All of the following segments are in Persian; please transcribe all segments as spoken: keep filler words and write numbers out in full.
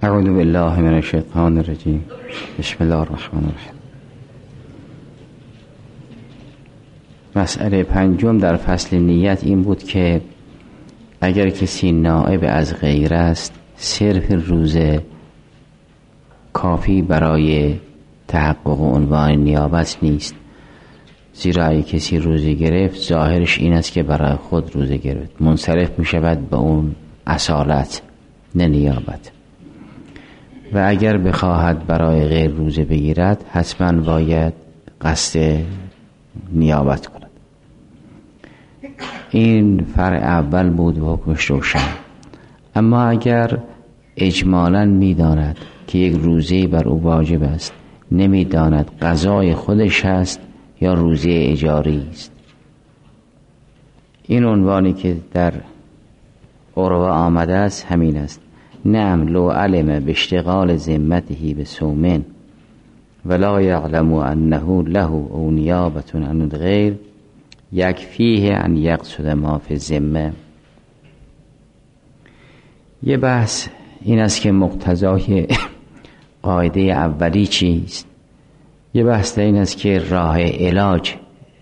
اعوذ بالله من الشیطان الرجیم. بسم الله الرحمن الرحیم. مسئله پنجم در فصل نیت این بود که اگر کسی نائب از غیر است، صرف روزه کافی برای تحقق عنوان نیابت نیست، زیرا اگه کسی روزه گرفت ظاهرش این است که برای خود روزه گرفت، منصرف می شود به اون اصالت نه نیابت. و اگر بخواهد برای غیر روزه بگیرد حتما باید قصد نیابت کند. این فرع اول بود و حکمش روشن. اما اگر اجمالاً می‌داند که یک روزه بر او واجب است، نمی‌داند قضای خودش است یا روزه اجاری است، این عنوانی که در عروه آمده است همین است: نعم لو علم باشتغال ذمته بصوم ولا یعلم انه له او نیابة عن الغیر یکفیه ان یقصد ما فی الذمه. یه بحث این است که مقتضای قاعده اولی چیست. یه بحث این است که راه علاج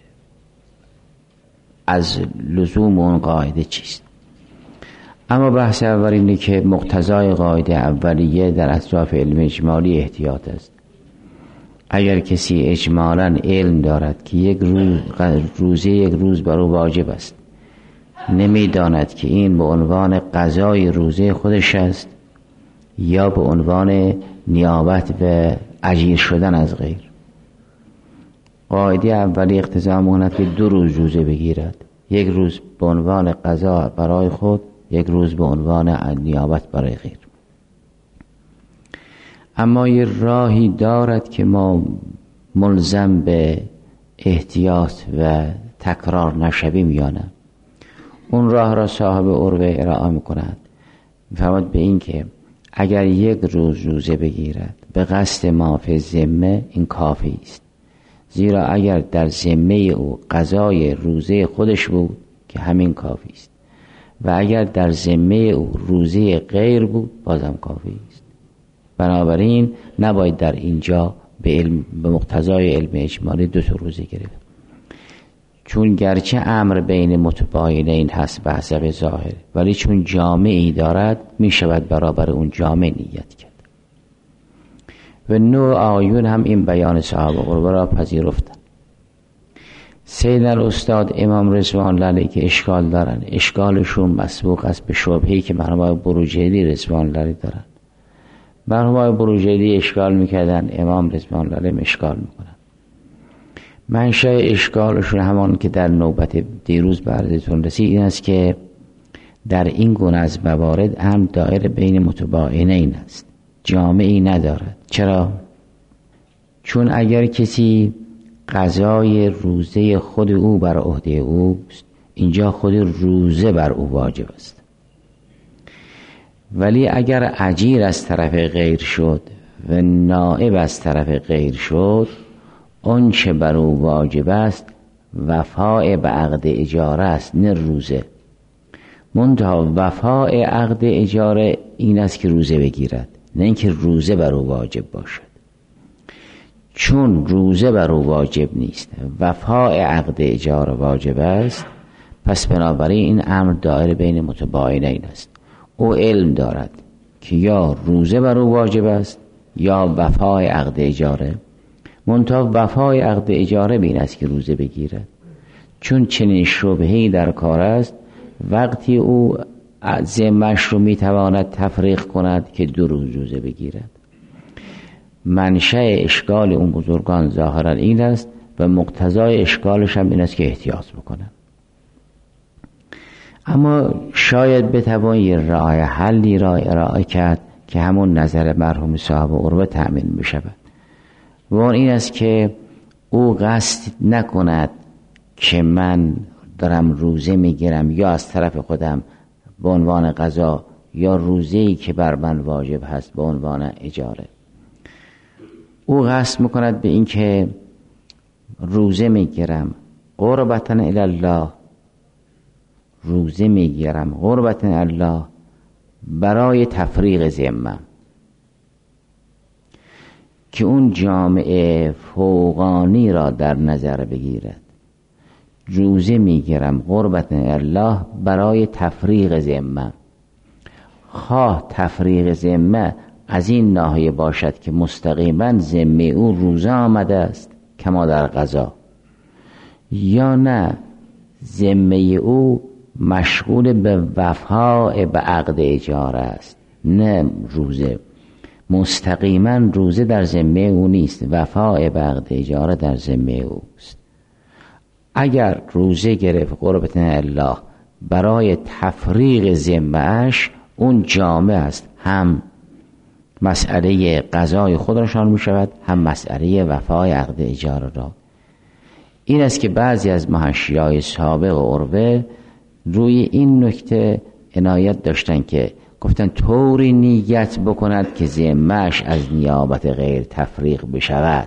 از لزوم اون قاعده چیست. اما بحث اول اینه که مقتضای قاعده اولیه در اطراف علم اجمالی احتیاط است. اگر کسی اجمالاً علم دارد که یک روز روزه یک روز بر او واجب است، نمیداند که این به عنوان قضای روزه خودش است یا به عنوان نیابت و اجیر شدن از غیر، قاعده اولی اقتضا می‌کند که دو روز روزه بگیرد، یک روز به عنوان قضا برای خود، یک روز به عنوان نیابت برای غیر. اما یه راهی دارد که ما ملزم به احتیاط و تکرار نشویم یا نه. اون راه را صاحب عروه ارائه می‌کند، می‌فرماید به این که اگر یک روز روزه بگیرد به قصد ما فی الذمه، این کافی است، زیرا اگر در ذمه او قضای روزه خودش بود که همین کافی است، و اگر در ذمه او روزه غیر بود بازم کافی است. بنابراین نباید در اینجا به علم به مقتضای علم اجمالی دو تا روزه گرفت، چون گرچه امر بین متباینین هست به حسب ظاهر، ولی چون جامعی دارد می شود برابر اون جامع نیت کرد. و نوع آیون هم این بیان صاحب عروه را پذیرفتند. سید الاستاد امام رضوان الله علیه که اشکال دارن، اشکالشون مسبوق است به شبهه‌ای که مرحوم آقای بروجردی رضوان الله علیه دارن. مرحوم آقای بروجردی اشکال میکردن، امام رضوان الله علیه اشکال میکنن. منشأ اشکالشون همان که در نوبت دیروز به عرضتون رسید این است که در این گونه از موارد هم دائره بین متباینین است، جامعی ندارد. چرا؟ چون اگر کسی قضای روزه خود او بر عهده اوست، اینجا خود روزه بر او واجب است. ولی اگر اجیر از طرف غیر شد و نائب از طرف غیر شد، اون چه بر او واجب است وفاء به عقد اجاره است، نه روزه. منتها وفاء عقد اجاره این است که روزه بگیرد، نه اینکه روزه بر او واجب باشد. چون روزه بر او واجب نیست، وفاء عقد اجاره واجب است، پس بنابراین این امر دائره بین متباینین است. او علم دارد که یا روزه بر او واجب است یا وفاء عقد اجاره، منتها وفاء عقد اجاره بین است که روزه بگیرد. چون چنین شبهه‌ای در کار است، وقتی او ذمه‌اش رو میتواند تفریق کند که دو روز روزه بگیرد. منشأ اشکال اون بزرگان ظاهرا این است و مقتضای اشکالش هم این است که احتیاط بکنن. اما شاید بتوان یه راه حلی را ارائه کرد که همون نظر مرحوم صاحب عروه تأمین بشود، و اون این است که او قصد نکند که من دارم روزه میگیرم یا از طرف خودم به عنوان قضا یا روزه‌ای که بر من واجب هست به عنوان اجاره. او قصد میکند به این که روزه میگیرم قربتاً الی الله، روزه میگیرم قربتاً الی الله برای تفریق ذمه، که اون جامعه فوقانی را در نظر بگیرد. روزه میگیرم قربت الله برای تفریغ ذمه، خواه تفریغ ذمه از این ناحیه باشد که مستقیما ذمه او روزه آمده است کما در قضا، یا نه ذمه او مشغول به وفاء به عقد اجاره است، نه روزه مستقیما روزه در ذمه او نیست، وفاء به عقد اجاره در ذمه اوست. اگر روزه گرفت قربت الله برای تفریغ ذمه اش، اون جامع است، هم مسئله قضای خود را شامل می شود، هم مسئله وفای عقد اجاره را. این است که بعضی از محشیای سابق عروه روی این نکته عنایت داشتن که گفتن طوری نیت بکند که ذمه‌اش از نیابت غیر تفریق بشود.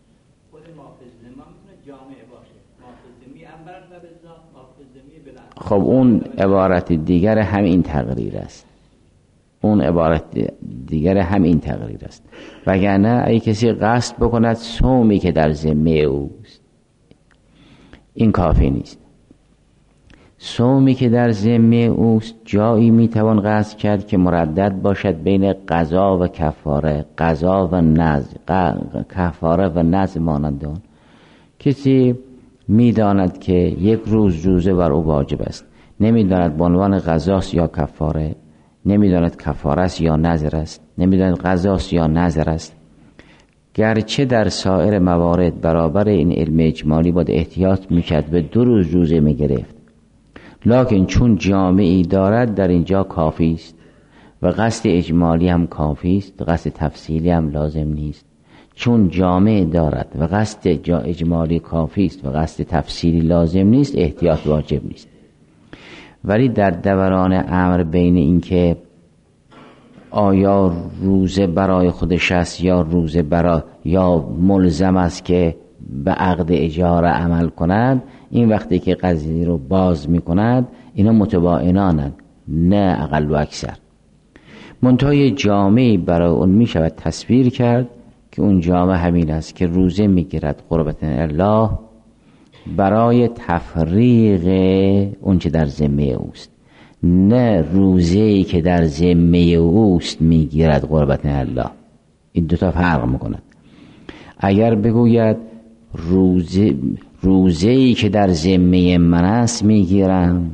خب اون عبارت دیگر هم این تقریر است، اون عبارت دیگر هم این تقریر است. وگرنه اگه کسی قصد بکند صومی که در ذمه اوست، این کافی نیست. صومی که در ذمه اوست جایی میتوان قصد کرد که مردد باشد بین قضا و کفاره، قضا و نذر، کفاره و نذر مانند آن. کسی میداند که یک روز روزه بر او واجب است، نمیداند به عنوان قضاست یا کفاره، نمیداند کفاره است یا نذر است، نمیداند قضاست یا نذر است. گرچه در سایر موارد برابر این علم اجمالی باید احتیاط میکرد، به دو روز روزه میگرفت، لکن چون جامعی دارد در اینجا کافی است و قصد اجمالی هم کافی است، قصد تفصیلی هم لازم نیست. چون جامع دارد و قصد اجمالی کافی است و قصد تفصیلی لازم نیست، احتیاط واجب نیست. ولی در دوران امر بین این که آیا روزه برای خودش است یا روزه برای یا ملزم است که به عقد اجاره عمل کند، این وقتی که قضیه رو باز می کند اینا متباینانند، نه اقل و اکثر. منتهای جامعی برای اون می شود تصویر کرد که اون جامعه همین است که روزه می گیرد قربت الله برای تفریغ اون چه در ذمه اوست، نه روزه‌ای که در ذمه اوست می گیرد قربت الله. این دوتا فرق می کند. اگر بگوید روزه روزه‌ای که در ذمه من است میگیرم،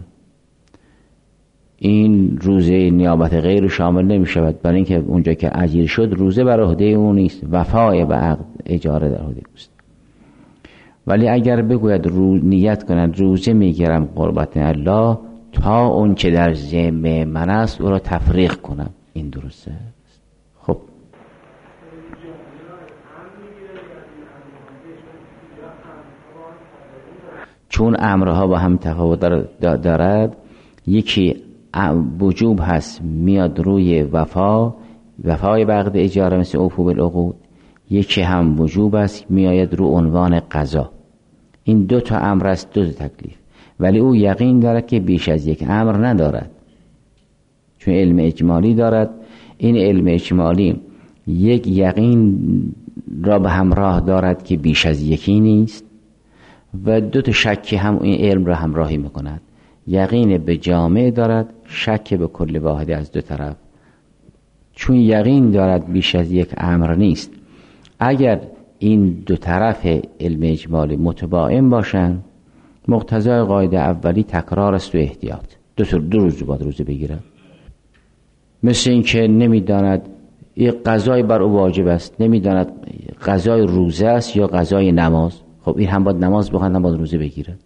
این روزه نیابت غیر شامل نمی شود، برای اینکه اونجا که اجیر شد روزه بر عهده اون نیست، وفای به عقد اجاره در عهده اوست. ولی اگر بگوید رو نیت کنند روزه میگیرم قربت الله تا اون که در ذمه من است او را تفریق کنم، این درسته. خب چون امرها با هم تفاوت دارد، یکی وجوب هست میاد روی وفا، وفای به عقد اجاره مثل اوفو بالعقود، یکی هم وجوب است میآید رو عنوان قضا. این دو تا امر است، دو تا تکلیف. ولی او یقین دارد که بیش از یک امر ندارد، چون علم اجمالی دارد. این علم اجمالی یک یقین را به همراه دارد که بیش از یکی نیست و دو تا شکی هم این علم را همراهی میکند. یقین به جامع دارد، شک به کل واحد از دو طرف. چون یقین دارد بیش از یک امر نیست، اگر این دو طرف علم اجمالی متباین باشند، مقتضای قاعده اولی تکرار است و احتیاط. دو, دو روز باید روزه بگیرد. مثل این که نمیداند یک قضای بر او واجب است، نمیداند قضای روزه است یا قضای نماز، خب این هم باید نماز بخواند هم باید روزه بگیرد.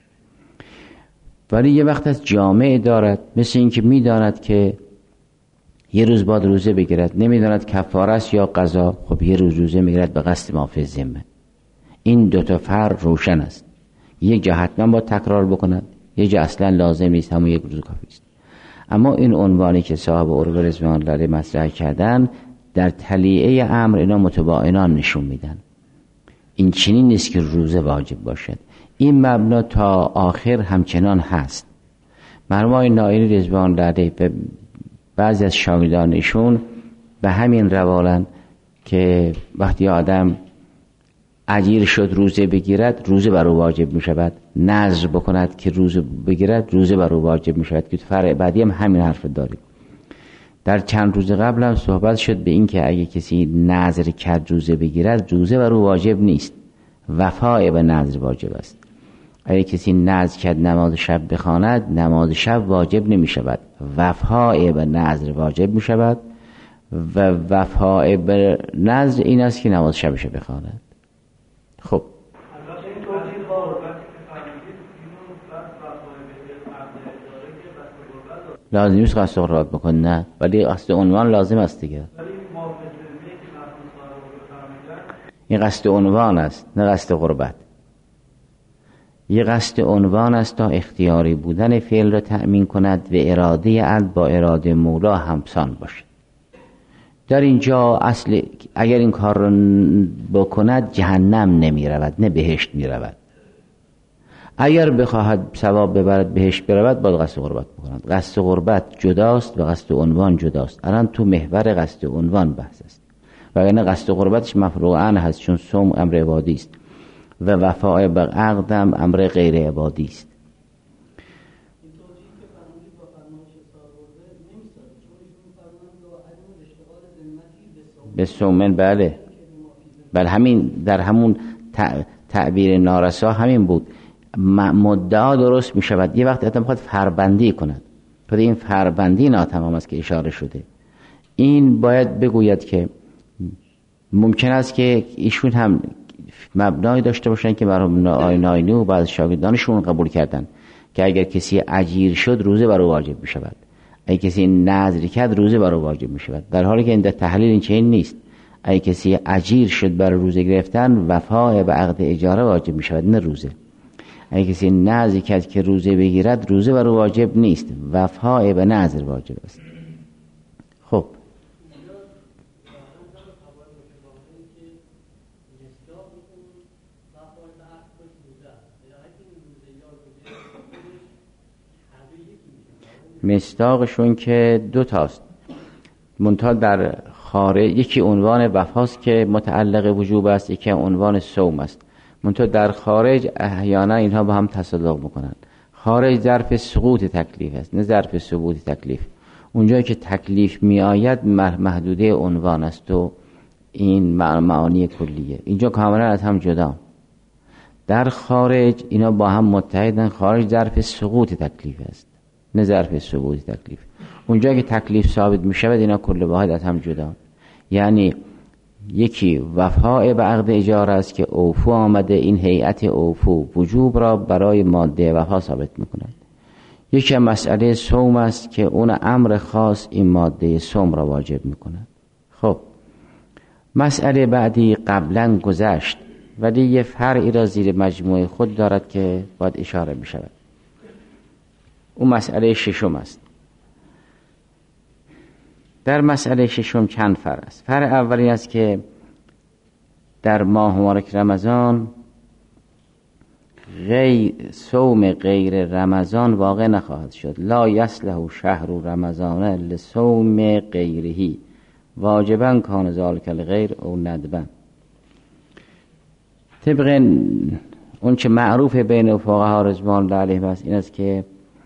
ولی یه وقت از جامعه دارد، مثل این که میداند که یه روز باید روزه بگیرد، نمیداند کفاره است یا قضا، خب یه روز روزه میگیرد به قصد معافی ذمه. این دو تا فرق روشن است. یک جا حتما باید تکرار بکند، یک جا اصلا لازم نیست، همون یک روز کافی است. اما این عنوانی که صاحب عروه رضوان الله علیه مطرح کردن در تلیعه امر اینا متباینان نشون میدن. این چنین نیست که روزه واجب باشد. این مبنا تا آخر همچنان هست. مرحوم نائینی رضوان الله علیه و بعضی از شاگردانشون به همین روالن که وقتی آدم اجیر شد روزه بگیرد روزه بر او واجب می شود، نذر بکند که روزه بگیرد روزه بر او واجب می شود، که فرع بعدی هم همین حرف داریم. در چند روز قبل هم صحبت شد به این که اگه کسی نذر کرد روزه بگیرد روزه بر او واجب نیست، وفای به نذر واجب است. اگه کسی نذر کرد نماز شب بخواند نماز شب واجب نمی شود، وفای به نذر واجب می شود و وفای به نذر این است که نماز شبش بخواند. خب لازم نیست قصد قربت بکن، نه، ولی قصد عنوان لازم است دیگه. این قصد عنوان است نه قصد قربت. یه قصد عنوان است تا اختیاری بودن فعل را تأمین کند و اراده عبد با اراده مولا همسان باشد. در اینجا اصل اگر این کار را بکند جهنم نمی رود نه بهشت می رود. اگر بخواهد ثواب ببرد بهشت برود باید قصد قربت بکند. قصد قربت جداست و قصد عنوان جداست. الان تو محور قصد عنوان بحث است، وگرنه قصد قربتش مفروغ عنه هست، چون صوم امر عبادی است و وفای به عقد هم امر غیر عبادی است. به صومن بله بله همین در همون تعبیر نارسا همین بود. مدعا درست می شود. یه وقت اتم خواهد فربندی کند، خود این فربندی ناتمام است که اشاره شده. این باید بگوید که ممکن است که ایشون هم مبنای داشته باشن که مرحوم آیناینی و بعض شاگردانشون قبول کردن که اگر کسی اجیر شد روزه بر او واجب می شود، اگر کسی نذر کرد روزه بر او واجب می شود، در حالی که این در تحلیل این چنین نیست. اگر کسی اجیر شد بر روزه گرفتن وفای به عقد اجاره واجب می شود نه روزه. اگر کسی نذر کرد که روزه بگیرد روزه بر او واجب نیست، وفای به نذر واجب است. خب مصداقشون که دو تاست، منتها در خارج یکی عنوان وفاست که متعلق وجوب است، یکی عنوان صوم است. منتها در خارج احیانا اینها با هم تصادق میکنند. خارج ظرف سقوط تکلیف است نه ظرف ثبوت تکلیف. اونجایی که تکلیف می آید محدوده عنوان است و این معانی کلیه. اینجا کاملا از هم جدا. در خارج اینا با هم متحدن. خارج ظرف سقوط تکلیف است نه ظرف ثبوت تکلیف. اونجا که تکلیف ثابت می شود اینا کل واحد از هم جدا. یعنی یکی وفای به عقد اجاره است که اوفو آمده، این هیئت اوفو وجوب را برای ماده وفا ثابت می کند. یکی مسئله صوم است که اون امر خاص این ماده صوم را واجب می کند. خب مسئله بعدی قبلا گذشت ولی یه فرعی را زیر مجموعه خود دارد که باید اشاره می شود. اون مسئله ششم است. در مسئله ششم چند فرع است. فرع اولی است که در ماه مبارک رمضان غیر صوم غیر رمضان واقع نخواهد شد. لا یصلح شهر رمضان لصوم غیره واجبا کان ذلک الغیر او ندبا. طبق اون چه معروف بین فقها رضوان الله علیهم است این است که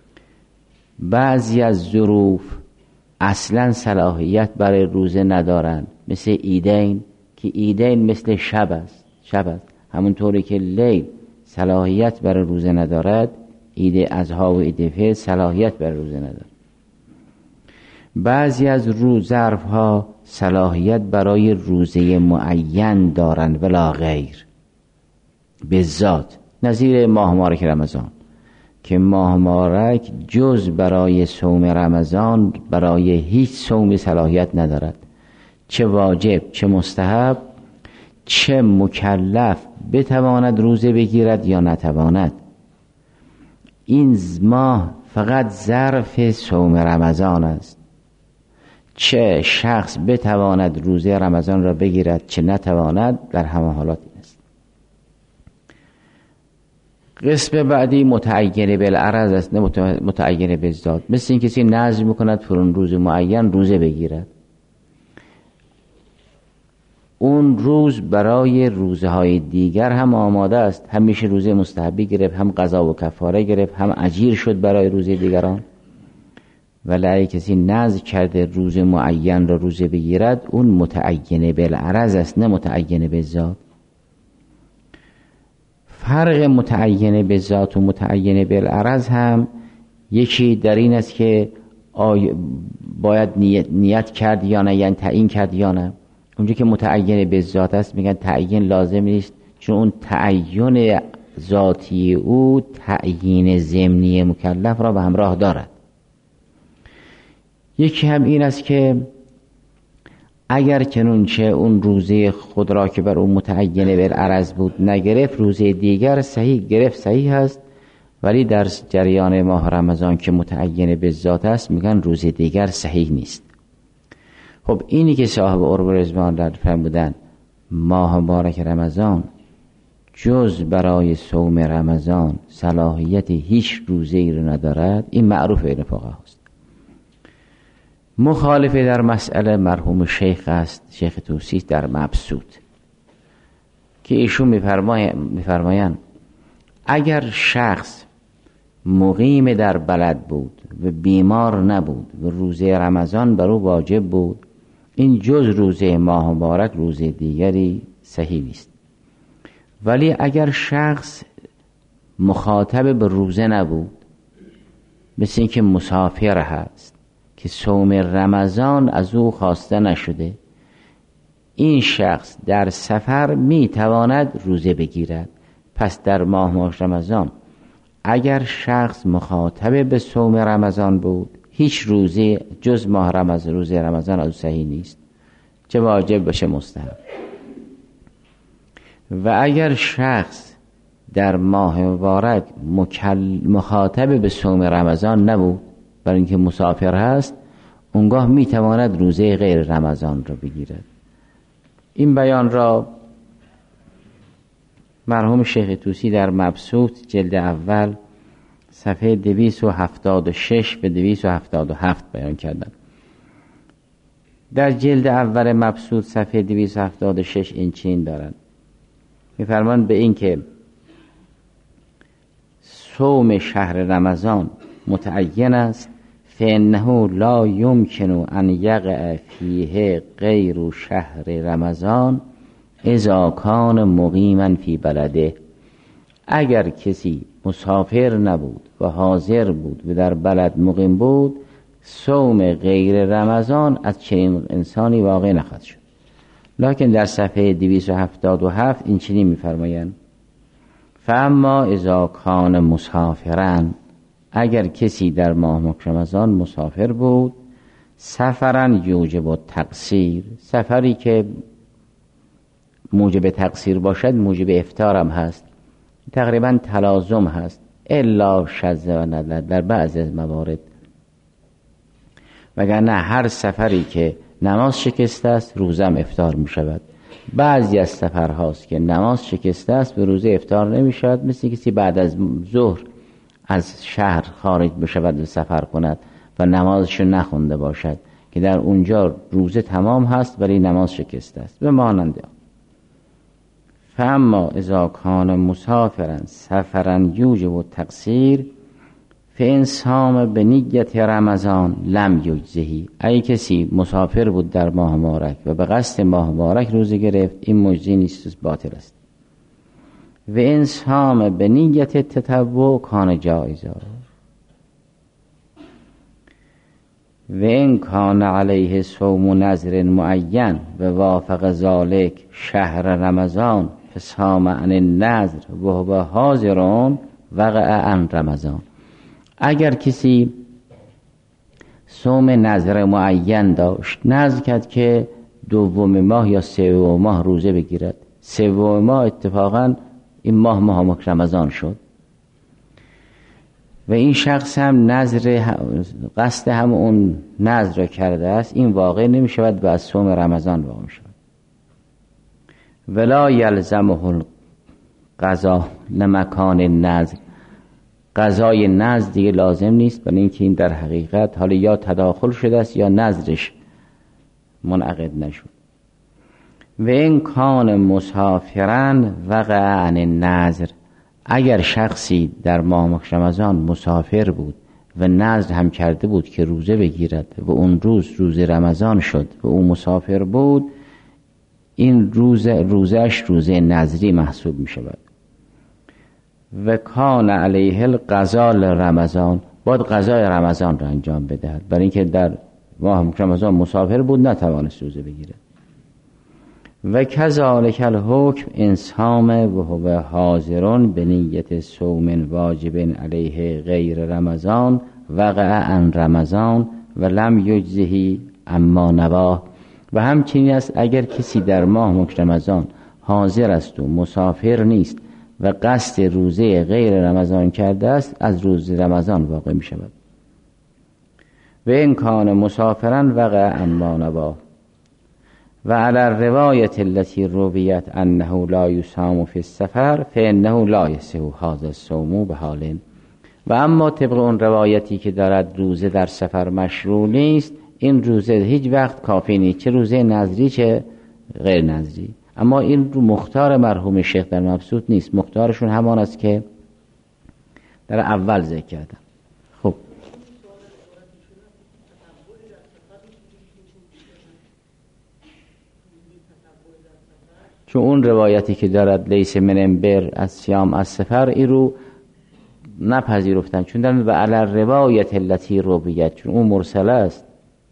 بعضی از ظروف اصلا صلاحیت برای روزه ندارند، مثل عیدین که عیدین مثل شب است شب است همونطوری که لیل صلاحیت برای روزه ندارد، عید اضحی و عید فطر صلاحیت برای روزه ندارد. بعضی از روز ظرف ها صلاحیت برای روزه معین دارند ولا غیر، به ذات نظیر ماه مبارک رمضان که ماه مبارک جز برای صوم رمضان برای هیچ صومی صلاحیت ندارد، چه واجب چه مستحب چه مکلف بتواند روزه بگیرد یا نتواند. این ماه فقط ظرف صوم رمضان است، چه شخص بتواند روزه رمضان را بگیرد چه نتواند در همه حالات این است. قسم بعدی متعین بالعرض است نه متعین بالذات. مثل این کسی نذر میکند فرون روز معین روزه بگیرد، اون روز برای روزهای دیگر هم آماده است. هم میشه روزه مستحبی گرفت، هم قضا و کفاره گرفت، هم اجیر شد برای روزه دیگران. ولی اگه کسی نذر کرده روز معین را روزه بگیرد، اون متعین بالعرض است، نه متعین بالذات. فرق متعین بالذات و متعین بالعرض هم یکی در این است که آی باید نیت, نیت کرد یا نه، یعنی تعیین کرد یا نه. اونجا که متعین بالذات است میگن تعیین لازم نیست، چون اون تعیین ذاتی او تعیین ضمنی مکلف را به همراه دارد. یکی هم این است که اگر چنانچه اون روزه خود را که بر اون متعین بالعرض بود نگرفت، روزه دیگر صحیح گرفت، صحیح است. ولی در جریان ماه رمضان که متعین بالذات است میگن روزه دیگر صحیح نیست. خب اینی که صاحب عرب رضوان در فرمودن ماه مبارک رمضان جز برای صوم رمضان صلاحیت هیچ روزه ای رو ندارد، این معروف بین فقها است. مخالف در مسئله مرحوم شیخ است، شیخ طوسی در مبسوط، که ایشون میفرمایند اگر شخص مقیم در بلد بود و بیمار نبود و روزه رمضان بر او واجب بود، این جز روزه ماه مبارک روزه دیگری صحیح نیست. ولی اگر شخص مخاطب به روزه نبود، مثل این که مسافر هست که صوم رمضان از او خواسته نشده، این شخص در سفر می تواند روزه بگیرد. پس در ماه ماه رمضان اگر شخص مخاطب به صوم رمضان بود، هیچ روزه جز ماه رمضان روزه رمضان از او صحیح نیست، چه واجب باشه مستحب. و اگر شخص در ماه مبارک مخاطب به صوم رمضان نبود، برای اینکه مسافر هست، اونگاه میتواند روزه غیر رمضان را بگیرد. این بیان را مرحوم شیخ طوسی در مبسوط جلد اول صفحه دویست و هفتاد و شش به دویست و هفتاد و هفت بیان کردن. در جلد اول مبسوط صفحه دویست و هفتاد و شش این چین دارند، میفرمان به این که صوم شهر رمضان متعین است، فإنه لا يمكن ان یقع فیه غیر شهر رمضان اذا کان مقیما فی بلده. اگر کسی مسافر نبود و حاضر بود و در بلد مقیم بود، صوم غیر رمضان از چنین انسانی واقع نخواهد شد. لکن در صفحه دویست و هفتاد و هفت این چنین می‌فرمایند: فاما اذا کان مسافرا، اگر کسی در ماه رمضان مسافر بود، سفرا یوجب التقصیر، سفری که موجب تقصیر باشد موجب افطار هم هست، تقریبا تلازم هست، الا شذ و ندر در بعضی از موارد. وگرنه هر سفری که نماز شکسته است روزم افطار می شود. بعضی از سفر هاست که نماز شکسته است به روزه افطار نمی شود، مثل کسی بعد از ظهر از شهر خارج بشود و سفر کند و نمازشو نخونده باشد که در اونجا روزه تمام هست ولی نماز شکسته است به مانند آن. فاما اذا کان مسافرا سفرا یوجب التقصیر فإن صام بنیت رمضان لم یجزه. ای کسی مسافر بود در ماه مبارک و به قصد ماه مبارک روزه گرفت، این مجزی نیست، باطل است. و ان صام بنیت تطوع کان جایزا و ان کان علیه صوم نذر معین و وافق ذالک شهر رمضان فصام عن النذر و هو حاضرون وقع عن رمضان. اگر کسی صوم نذر معین داشت، نذر کرد که دوم ماه یا سوم ماه روزه بگیرد، سوم ماه اتفاقا این ماه ماه رمضان شد و این شخص هم نذر قصد هم اون نذر را کرده است، این واقع نمی شود و از صوم رمضان واقع می شود. ولا یلزمه القضا لمکان النذر، قضای نذر دیگه لازم نیست، برای اینکه این در حقیقت حالا یا تداخل شده است یا نذرش منعقد نشد. و این کان مسافرن وقع عن النذر، اگر شخصی در ماه رمضان مسافر بود و نذر هم کرده بود که روزه بگیرد و اون روز روز رمضان شد و او مسافر بود، این روز روزش روزه نذری محسوب می شود. و کان علیه القضاء رمضان، باید قضای رمضان را انجام بدهد، برای اینکه در ماه رمضان مسافر بود نتوانست روزه بگیرد. و کذالک الحکم انصام و هو حاضرون به نیت صوم واجب علیه غیر رمضان وقع عن رمضان و لم یجزه اما نواه. و همچنین است اگر کسی در ماه رمضان حاضر است و مسافر نیست و قصد روزه غیر رمضان کرده است، از روز رمضان واقع می شود. و این کان مسافرا وقع اما نواه. و علی الروایت التي رویت انه لا یصام فی السفر فانه لا یصح هذا الصوم بحال. و اما طبق اون روایتی که دارد روزه در سفر مشروع نیست، این روزه هیچ وقت کافی نیست، چه روزه نذری چه غیر نذری. اما این رو مختار مرحوم شیخ در مبسوط نیست، مختارشون همان است که در اول ذکر کردم. خب چون اون روایتی که دارد لیس من انبر از سیام از سفر، این رو نپذیرفتن، چون در و علی روایت التي رویت، چون اون مرسل است.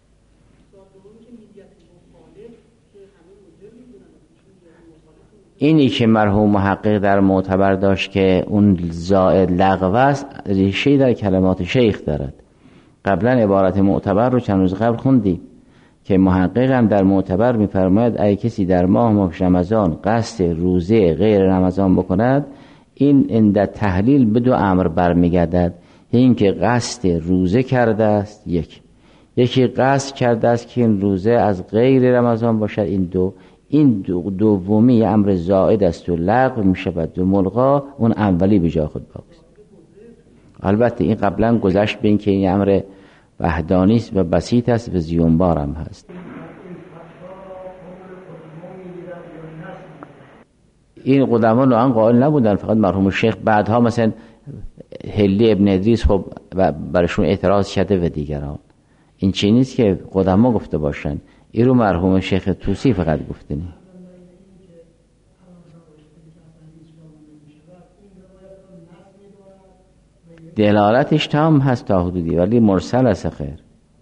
اینی که مرحوم محقق در معتبر داشت که اون زائد لغو است، ریشه در کلمات شیخ دارد. قبلا عبارت معتبر رو چند روز قبل خوندی که محقق هم در معتبر می‌فرماید ای کسی در ماه ماه رمضان قصد روزه غیر رمضان بکند، این عند تحلیل به دو امر برمیگردد. این که قصد روزه کرده است، یک یکی قصد کرده است که این روزه از غیر رمضان باشد، این دو این دو دومی امر زائد است و لغو می شود و ملغا، اون اولی به جای خود باقی است. البته این قبلا گذشت به این که این امر وحدانی است و بسیط است و زیونبار هم هست. این قدمان آن قائل نبودن، فقط مرحوم شیخ بعدها مثلا هلی ابن ادریس خب برشون اعتراض شده و دیگران. این چی نیست که قدما گفته باشن، این رو مرحوم شیخ توسی فقط گفتنی. دلالتش تام هست تا حدودی، ولی مرسل است خیر.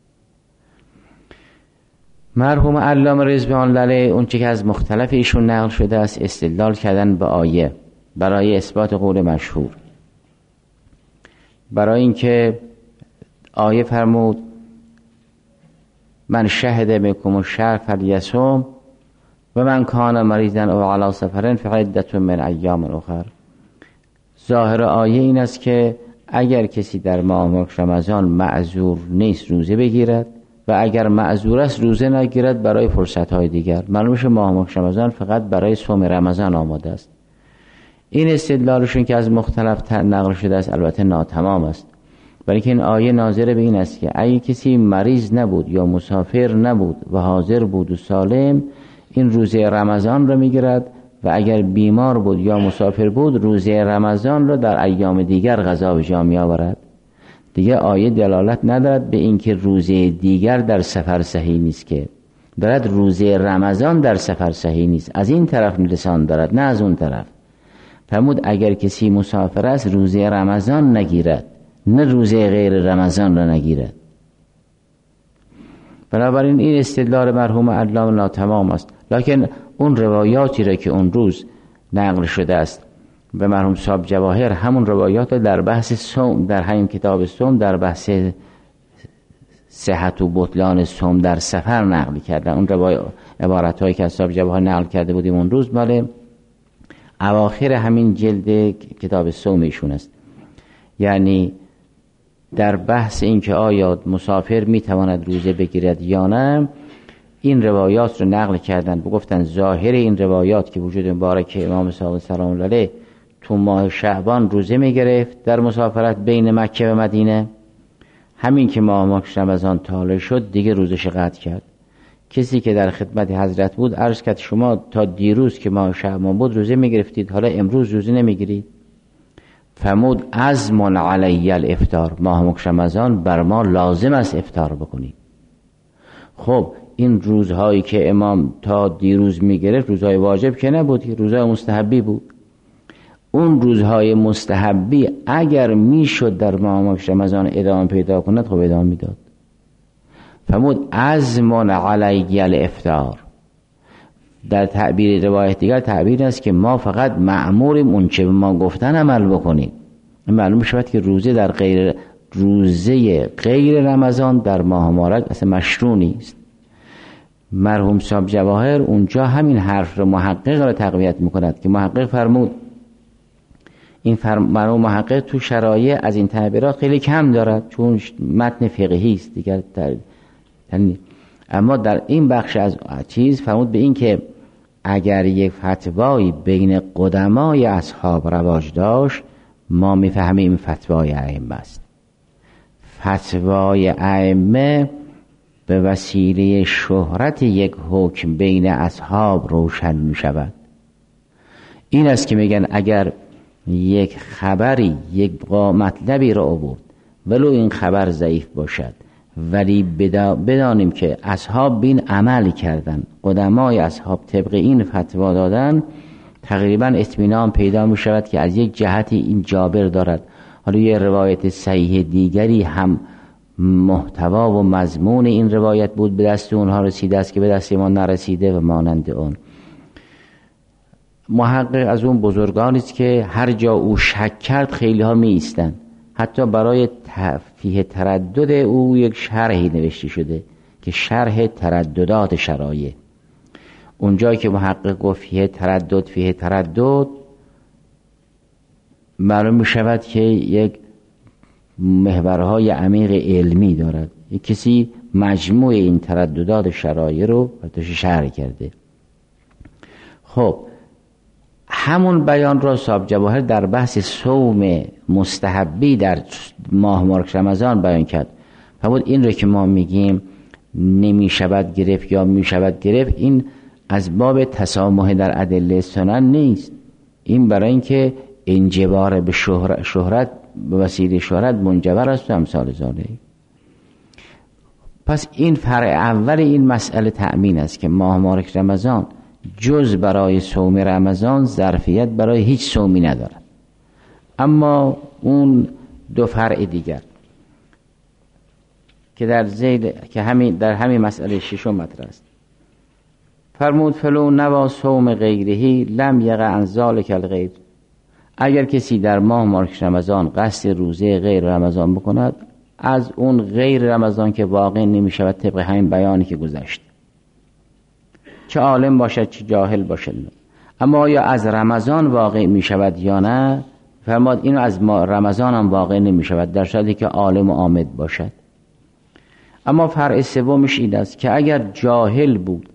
مرحوم علامه رضوان الله اون چی که از مختلف ایشون نقل شده است استدلال کردن به آیه برای اثبات قول مشهور، برای اینکه آیه فرمود من شهد منکم الشهر فلیصم و من کان مریضا او علی سفر فعدة من ایام اخر. ظاهر آیه این است که اگر کسی در ماه رمضان معذور نیست روزه بگیرد و اگر معذور است روزه نگیرد برای فرصت‌های دیگر. معلوم میشه ماه رمضان فقط برای صوم رمضان آماده است. این استدلالشون که از مختلف نقل شده است البته ناتمام است، برای اینکه این آیه ناظر به این است که اگه کسی مریض نبود یا مسافر نبود و حاضر بود و سالم، این روزه رمضان را میگیرد و اگر بیمار بود یا مسافر بود روزه رمضان را در ایام دیگر قضا به جا می آورد. دیگه آیه دلالت ندارد به اینکه روزه دیگر در سفر صحیح نیست، که دارد روزه رمضان در سفر صحیح نیست، از این طرف لسان دارد نه از اون طرف. فرمود اگر کسی مسافر است روزه رمضان نگیرد، نه روزه غیر رمضان را نگیرد. بنابراین این استدلال مرحوم علامه ناتمام است. لکن اون روایاتی را که اون روز نقل شده است به مرحوم صاحب جواهر، همون روایات در بحث صوم در همین کتاب صوم در بحث صحت و بطلان صوم در سفر نقل کردن. اون روایات عبارت هایی که صاحب جواهر نقل کرده بودیم اون روز مال اواخر همین جلد کتاب صوم ایشون است. یعنی در بحث این که آیا مسافر میتواند روزه بگیرد یا نه، این روایات رو نقل کردن. بگفتن ظاهر این روایات که وجود مبارک امام صادق سلام الله علیه تو ماه شعبان روزه میگرفت در مسافرت بین مکه و مدینه، همین که ماه رمضان طالع شد دیگه روزش قطع کرد. کسی که در خدمت حضرت بود عرض کرد شما تا دیروز که ماه شعبان بود روزه میگرفتید، حالا امروز روزه نمیگیرید؟ فرمود عزم علی الافطار، ماه مکرم رمضان بر ما لازم است افطار بکنید. خب این روزهایی که امام تا دیروز میگرفت روزهای واجب که نبود، روزهای مستحبی بود. اون روزهای مستحبی اگر میشد در ماه مکرم رمضان ادامه پیدا کند خب ادامه میداد. فرمود عزم علی الافطار. در تعبیر روایت دیگر تعبیر است که ما فقط مأموریم اون چه به ما گفتن عمل بکنیم. معلوم شود که روزه در غیر روزه غیر رمضان در ماه مبارک اصلا مشروع نیست. مرحوم صاحب جواهر اونجا همین حرف رو محقق را تقویت میکند که محقق فرمود این فرم... مرحوم محقق تو شرایع از این تعبیرات خیلی کم دارد چون متن فقهی است دیگر در... اما در این بخش از چیز فرمود به این که اگر یک فتوایی بین قدمای اصحاب رواج داشت ما میفهمیم فتوای ائمه است. فتوای ائمه به وسیله شهرت یک حکم بین اصحاب روشن می شود. این است که میگن اگر یک خبری یک مطلبی را آورد ولو این خبر ضعیف باشد ولی بدانیم که اصحاب بین عمل کردن، قدمای اصحاب طبق این فتوا دادن، تقریبا اطمینان پیدا می شود که از یک جهتی این جابر دارد. حالا یه روایت صحیح دیگری هم محتوا و مضمون این روایت بود به دست اونها رسیده است که به دست ما نرسیده و مانند اون. محقق از اون بزرگانی است که هر جا او شک کرد خیلی ها می ایستن. حتی برای تفیه تردد او یک شرحی نوشته شده که شرح ترددات شرایع. اونجایی که محقق گفت فیه تردد فیه تردد معلوم می شود که یک محورهای عمیق علمی دارد. یک کسی مجموع این ترددات شرایع رو براتش شرح کرده. خب همون بیان را صاحب جواهر در بحث صوم مستحبی در ماه مبارک رمضان بیان کرد. فرمود این رو که ما میگیم نمی شود گرفت یا می شود گرفت این از باب تسامح در ادله سنن نیست، این برای اینکه انجبار به شهرت, شهرت به وسیله شهرت منجبر است و امثال ذالک. پس این فرع اول این مسئله تأمین است که ماه مبارک رمضان جز برای صوم رمضان ظرفیت برای هیچ صومی ندارد. اما اون دو فرع دیگر که در زید که همین در همین مسئله ششم مطرح است. فرمود فلو نوا صوم غیرهی لم یقع عن ذلک الغیر. اگر کسی در ماه مبارک رمضان قصد روزه غیر رمضان بکند از اون غیر رمضان که واقع نمی شود طبق همین بیانی که گذشت، چه عالم باشد چه جاهل باشد، اما آیا از رمضان واقع می شود یا نه؟ فرماد اینو از رمضان هم واقع نمی شود در صورتی که عالم و عامد باشد. اما فرع سومش این است که اگر جاهل بود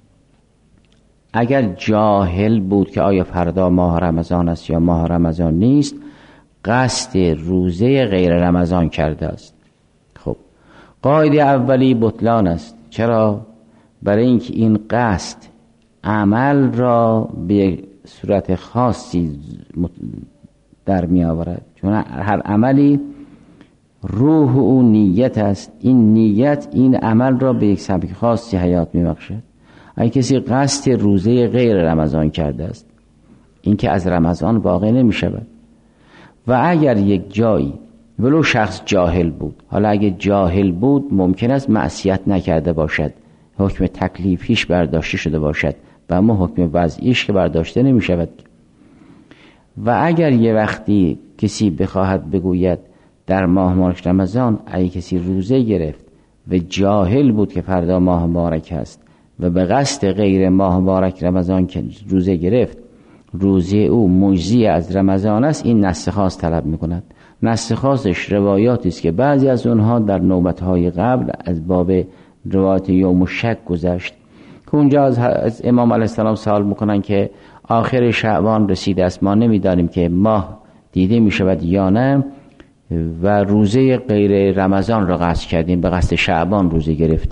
اگر جاهل بود که آیا فردا ماه رمضان است یا ماه رمضان نیست، قصد روزه غیر رمضان کرده است. خب قاعده اولی بطلان است. چرا؟ برای اینکه این قصد عمل را به صورت خاصی در می آورد، چون هر عملی روح او نیت است. این نیت این عمل را به یک سبک خاصی حیات می بخشد. اگه کسی قصد روزه غیر رمضان کرده است این که از رمضان واقع نمی شود. و اگر یک جایی ولو شخص جاهل بود، حالا اگه جاهل بود ممکن است معصیت نکرده باشد، حکم تکلیفیش برداشته شده باشد و اما حکم وضعیش که برداشته نمی شود. و اگر یه وقتی کسی بخواهد بگوید در ماه مبارک رمضان اگه کسی روزه گرفت و جاهل بود که فردا ماه مبارک است و به قصد غیر ماه مبارک رمضان که روزه گرفت روزه او مجزی از رمضان است، این نسخ خاص طلب میکند. نسخ خاصش روایاتی است که بعضی از اونها در نوبتهای قبل از باب روایت یوم شک گذشت که اونجا از, از امام علیه السلام سوال میکنن که آخر شعبان رسیده است، ما نمیدانیم که ماه دیده میشود یا نه و روزه غیر رمضان را قصد کردیم، به قصد شعبان روزه گرفتیم،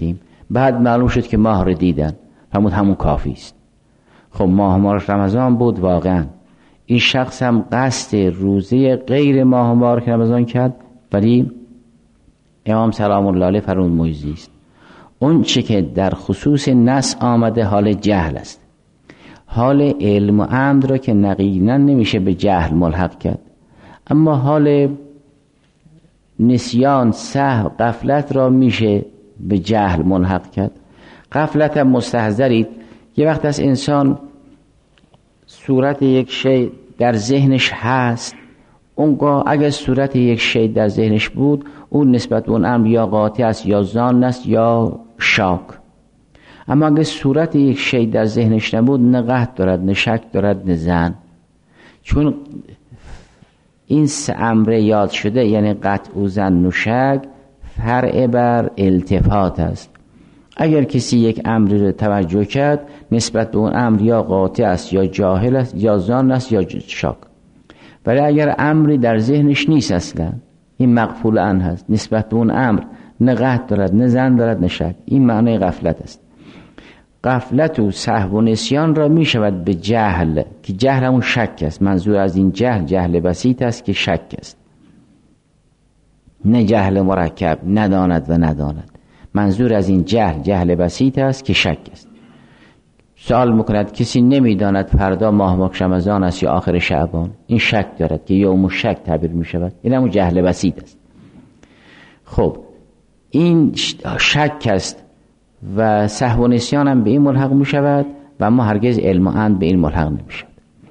بعد معلوم شد که ماه رو دیدن، همون همون کافی است. خب ماه مبارک رمضان بود واقعا. این شخص هم قصد روزه غیر ماه مبارک رمضان کرد، ولی امام سلام الله علیه فرمود مجزی است. اون چه که در خصوص نص آمده حال جهل است. حال علم و عمد را که یقینا نمیشه به جهل ملحق کرد، اما حال نسیان، سهو، غفلت را میشه به جهل ملحق کرد. غفلت هم مستحضرید. یه وقت از انسان صورت یک شی در ذهنش هست، اونگاه اگر صورت یک شی در ذهنش بود، اون نسبت به اون امر یا قاطع است یا ظن است یا شاک. اما اگر صورت یک شی در ذهنش نبود، نه قطع دارد نه شک دارد نه ظن. چون این سه امر یاد شده، یعنی قطع و ظن و شک، فرع بر التفات است. اگر کسی یک امری رو توجه کرد، نسبت به اون امر یا قاطع است یا جاهل است یا ظن است یا شک. ولی اگر امری در ذهنش نیست اصلا، این مغفول عنه هست، نسبت به اون امر نه قطع دارد نه ظن دارد نه شک، این معنی غفلت است. غفلت و سهو و نسیان را می شود به جهل، که جهل همون شک است. منظور از این جهل جهل بسیط است که شک است، نه جهل مرکب نداند و نداند. منظور از این جهل جهل بسیط است که شک است. سوال میکند کسی نمیداند فردا ماه مبارک رمضان است یا آخر شعبان، این شک دارد که یوم شک تعبیر می شود، این همون جهل بسیط است. خب این شک است و سهو و نسیان هم به این ملحق می شود و اما هرگز علم و عند به این ملحق نمی شود.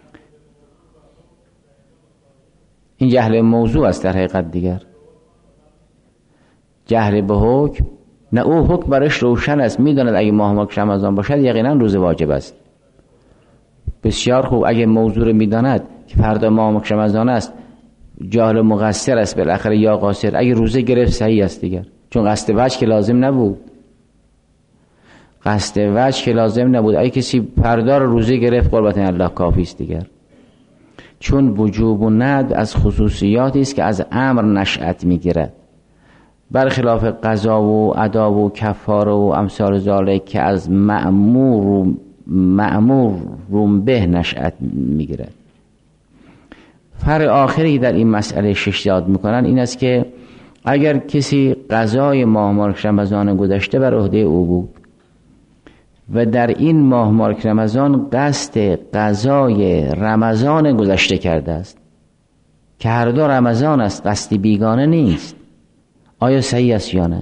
این جهل موضوع است در حقیقت. دیگر جهل به حکم، نه او حکم برش روشن است، میداند اگه ماه مبارک رمضان باشد یقینا روز واجب است. بسیار خوب. اگه موضوع رو میداند که فردا ماه مبارک رمضان است، جاهل مقصر است بالاخره یا قاصر، اگه روزه گرفت صحیح است دیگر، چون قصد وجه که لازم نبود. قصد وجه که لازم نبود. اگه کسی فردا رو روزه گرفت، قربت الله کافی است دیگر. چون وجوب و ند از خصوصیاتی است که از امر نشأت میگیرد، برخلاف قضا و ادا و کفاره و امثال ذالک که از مأمور مأمور به نشأت میگیرد. فرع آخری در این مسئله شش یاد میکنن این است که اگر کسی قضای ماه مبارک رمضان گذشته بر عهده او بود و در این ماه مبارک رمضان قصد قضای رمضان گذشته کرده است که هر دو رمضان است، قصد بیگانه نیست، آیا صحیح است یا نه؟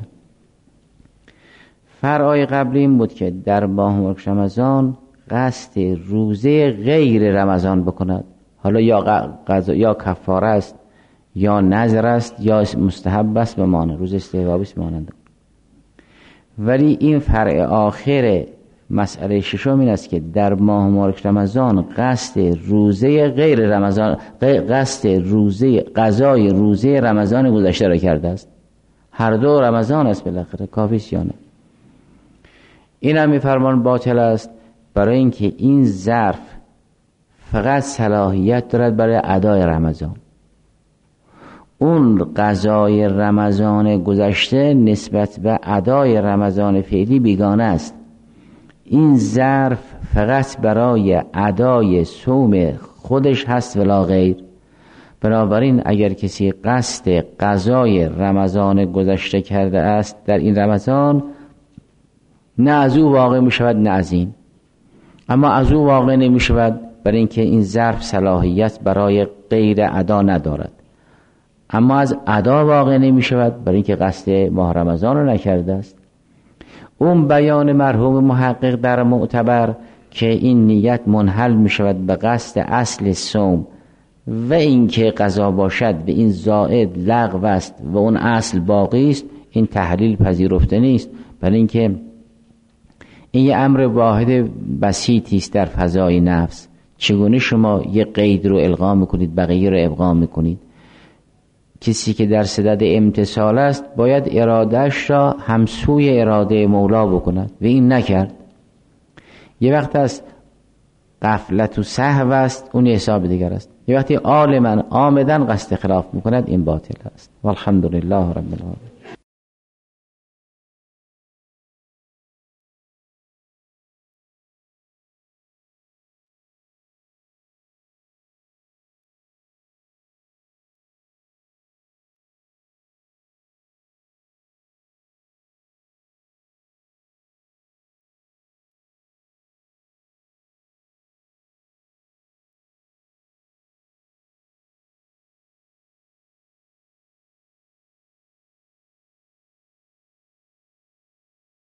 فرعای قبلی این بود که در ماه مبارک رمضان قصد روزه غیر رمضان بکند، حالا یا قضا یا کفاره است یا نذر است یا مستحب است بمانه، روز استحبابی است مانند. ولی این فرع آخر مسئله ششم این است که در ماه مبارک رمضان قصد روزه غیر رمضان، قصد روزه قضای روزه رمضان گذشته را کرده است. هر دو رمضان است بالاخره، کافی است یا نه؟ این هم میفرمان باطل است، برای اینکه این ظرف فقط صلاحیت دارد برای ادای رمضان. اون قضای رمضان گذشته نسبت به ادای رمضان فعلی بیگانه است. این ظرف فقط برای ادای صوم خودش هست ولا غیر. بنابراین اگر کسی قصد قضای رمضان گذشته کرده است در این رمضان، نه از او واقع می شود نه از این. اما از او واقع نمی شود برای اینکه این ظرف صلاحیت برای غیر ادا ندارد. اما از ادا واقع نمی شود برای اینکه قصد ماه رمضان رو نکرده است. اون بیان مرحوم محقق در معتبر که این نیت منحل می شود به قصد اصل صوم و اینکه قضا باشد به این زائد لغو است و اون اصل باقی است، این تحلیل پذیرفته نیست، برای اینکه این یه امر واحد بسیطی است در فضای نفس. چگونه شما یه قید رو الغا میکنید بقیه رو ابقا میکنید؟ کسی که در صدد امتثال است باید ارادهش را همسوی اراده مولا بکند و این نکرد. یه وقت است غفلت و سهو است، اون حساب دیگر است. یه وقتی عالما عامدن قصد خلاف میکند، این باطل است. والحمدلله رب العالمین.